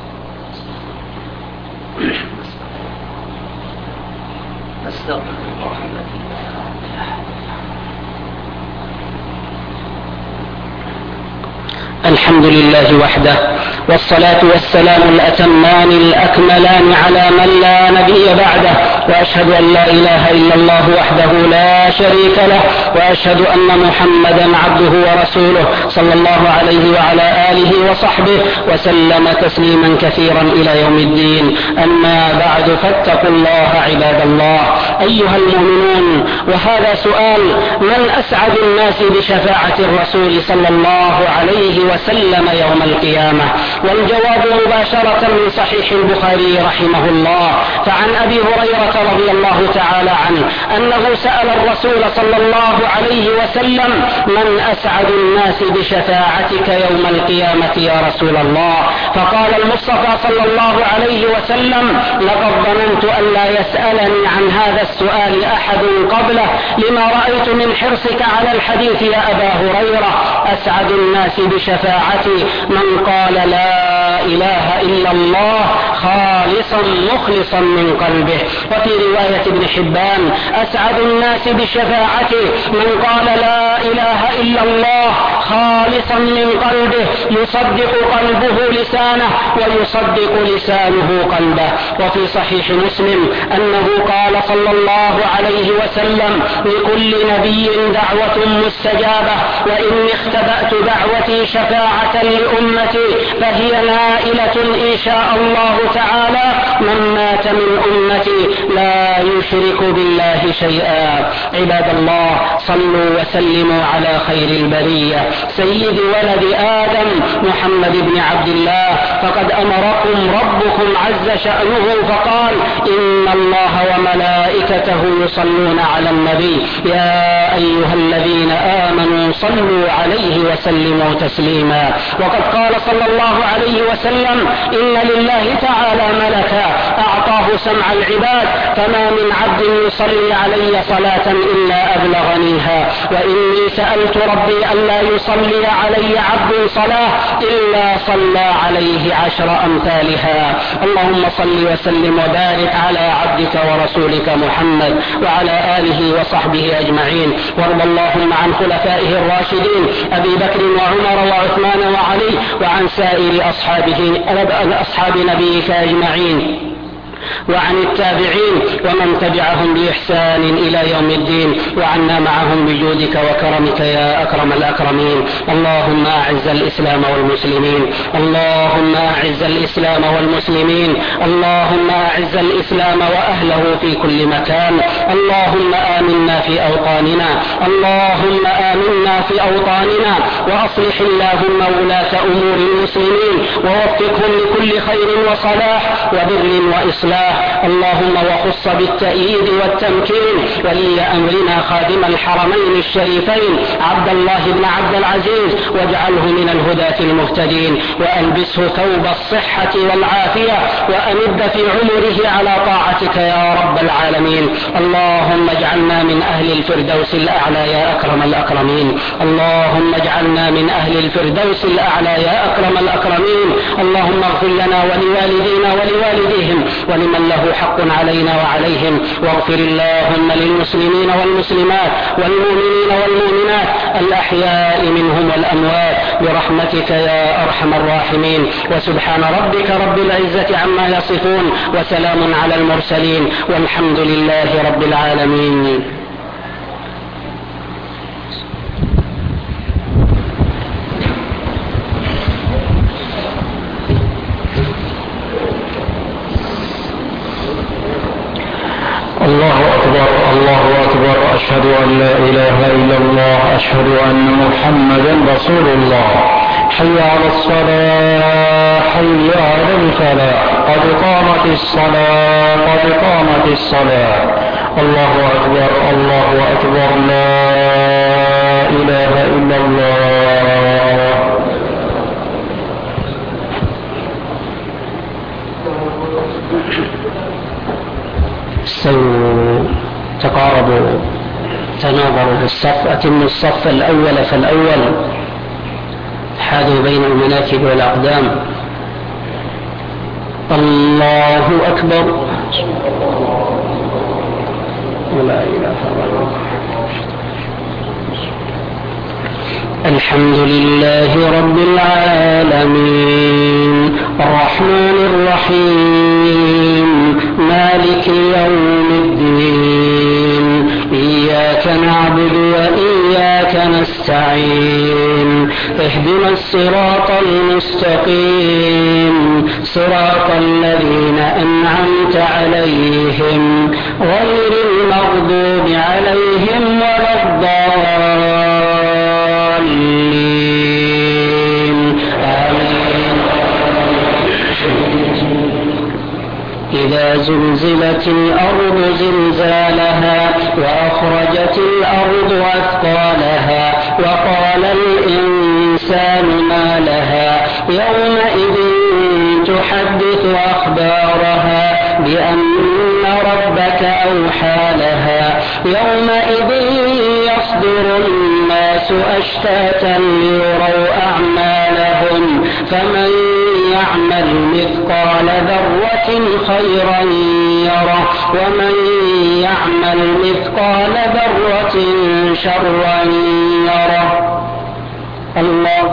الحمد لله وحده، والصلاة والسلام الأتمان الأكملان على من لا نبي بعده، وأشهد أن لا إله إلا الله وحده لا شريك له، وأشهد أن محمدا عبده ورسوله صلى الله عليه وعلى آله وصحبه وسلم تسليما كثيرا إلى يوم الدين. أما بعد، فاتقوا الله عباد الله أيها المؤمنون. وهذا سؤال: من أسعد الناس بشفاعة الرسول صلى الله عليه وسلم يوم القيامة؟ والجواب مباشرة من صحيح البخاري رحمه الله. فعن أبي هريرة رضي الله تعالى عنه أنه سأل الرسول صلى الله عليه وسلم: من أسعد الناس بشفاعتك يوم القيامة يا رسول الله؟ فقال المصطفى صلى الله عليه وسلم: لقد ظننت أن لا يسألني عن هذا السؤال أحد قبله، لما رأيت من حرصك على الحديث يا أبا هريرة. أسعد الناس بشفاعتي من قال لا إله إلا الله خالصا مخلصا من قلبه. وفي رواية ابن حبان: أسعد الناس بشفاعتي من قال لا إله إلا الله خالصا من قلبه، يصدق قلبه لسانه ويصدق لسانه قلبه. وفي صحيح مسلم أنه قال صلى الله عليه وسلم: لكل نبي دعوة مستجابة، وإني اختبأت دعوتي شفاعة لأمتي فهي نائلة إن شاء الله تعالى من مات من أمتي لا يشرك بالله شيئا. عباد الله، صلوا وسلموا على خير البرية سيد ولد آدم محمد بن عبد الله، فقد أمركم ربكم عز شأنه فقال: إن الله وملائكته يصلون على النبي يا أيها الذين آمنوا صلوا عليه وسلموا تسليما. وقد قال صلى الله عليه وسلم: إن لله تعالى ملكا أعطاه سمع العباد، فما من عبد يصلي علي صلاة إلا أبلغنيها، وإني سألت ربي ألا يصلي علي عبد صلاة إلا صلى عليه 10 أمثالها. اللهم صل وسلم وبارك على عبدك ورسولك محمد وعلى آله وصحبه أجمعين. وارض اللهم عن خلفائه الراشدين أبي بكر وعمر وعثمان وعلي وعن سائر أصحاب نبيك أجمعين وعن التابعين ومن تبعهم بإحسان إلى يوم الدين، وعنا معهم بجودك وكرمك يا أكرم الأكرمين. اللهم أعز الإسلام والمسلمين، اللهم أعز الإسلام والمسلمين، اللهم أعز الإسلام وأهله في كل مكان. اللهم آمنا في أوطاننا، اللهم آمنا في أوطاننا، وأصلح اللهم ولاة أمور المسلمين ووفقهم لكل خير وصلاح وبر وإصلاح. اللهم وخص بالتأييد والتمكين ولي أمرنا خادم الحرمين الشريفين عبد الله بن عبد العزيز، واجعله من الهداة المهتدين، وألبسه ثوب الصحة والعافية، وأمد في عمره على طاعتك يا رب العالمين. اللهم اجعلنا من أهل الفردوس الأعلى يا أكرم الأكرمين، اللهم اجعلنا من أهل الفردوس الأعلى يا أكرم الأكرمين. اللهم اغفر لنا ولوالدينا ولوالديهم ولمن له حق علينا وعليهم، واغفر اللهم للمسلمين والمسلمات والمؤمنين والمؤمنات الأحياء منهم والأموات برحمتك يا أرحم الراحمين. وسبحان ربك رب العزة عما يصفون، وسلام على المرسلين، والحمد لله رب العالمين. الله أكبر الله أكبر، أشهد أن لا إله إلا الله، أشهد أن محمدا رسول الله. حي على الصلاة، حي على الفلاح، قد قامت الصلاة، قد قامت الصلاة. الله أكبر الله أكبر، لا إله إلا الله. استووا، تقاربوا، تناظروا في الصف، أتموا الصف الأول فالأول، حاذوا بين المناكب والأقدام. الله أكبر، ولا إله إلا الله. الحمد لله رب العالمين، الرحمن الرحيم، مالك يوم الدين، إياك نعبد وإياك نستعين، اهدنا الصراط المستقيم، صراط الذين أنعمت عليهم غير المغضوب عليهم ولا الضالين، آمين. إذا زلزلت الأرض زلزالها وأخرجت الأرض أثقالها وقال الإنسان ما لها يومئذ تحدث أخبارها بأن ربك أوحى لها يومئذ يصدر الناس أشتاتا ليروا أعمالهم فمن يعمل مثقال ذرة خيرا يره ومن يعمل مثقال ذرة شرا يره. الله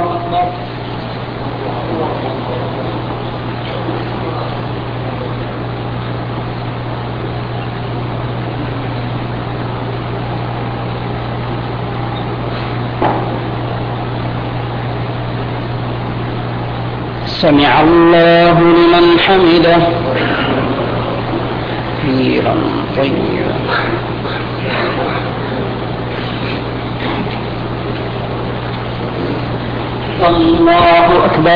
سمع الله لمن حمده كثيرا طيبا. الله أكبر.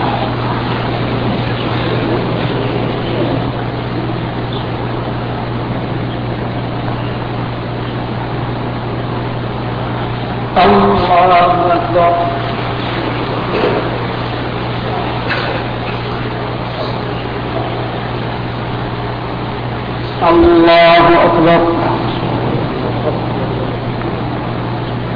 الله أكبر. الله أكبر.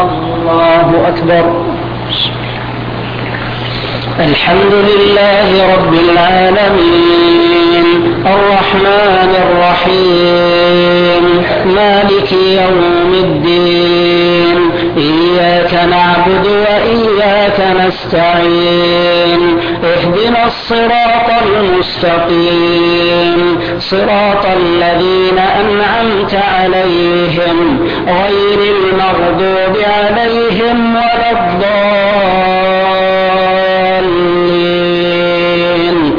الله أكبر. الحمد لله رب العالمين الرحمن الرحيم مالك يوم الدين إياك نعبد وإياك نستعين اهدنا الصراط المستقيم صراط الذين أنعمت عليهم غير المغضوب عليهم ولا الضالين.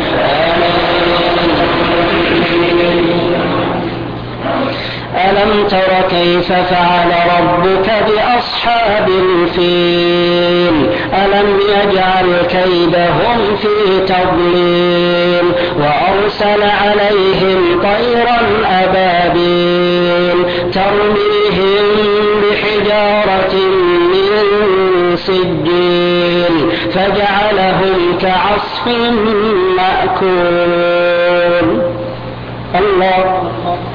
ألم تر كيف فعل ربك بأصحاب الفيل ألم يجعل كيدهم في تضليل وأرسل عليهم طيرا أبابيل ترميهم بحجارة من سجيل فجعلهم كعصف مأكول. الله